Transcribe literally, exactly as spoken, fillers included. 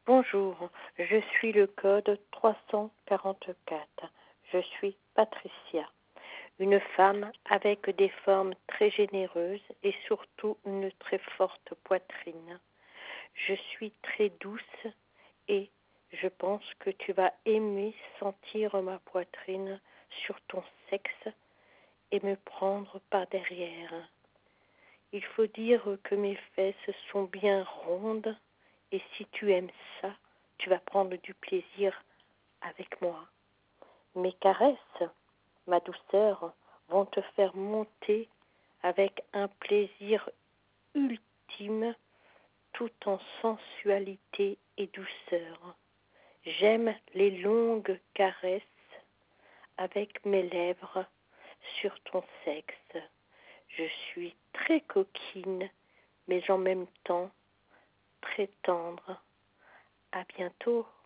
Bonjour, je suis le code trois cent quarante-quatre. Je suis Patricia, une femme avec des formes très généreuses et surtout une très forte poitrine. Je suis très douce et je pense que tu vas aimer sentir ma poitrine sur ton sexe et me prendre par derrière. Il faut dire que mes fesses sont bien rondes et si tu aimes ça, tu vas prendre du plaisir avec moi. Mes caresses, ma douceur, vont te faire monter avec un plaisir ultime tout en sensualité et douceur. J'aime les longues caresses avec mes lèvres sur ton sexe. Je suis très coquine, mais en même temps très tendre. À bientôt.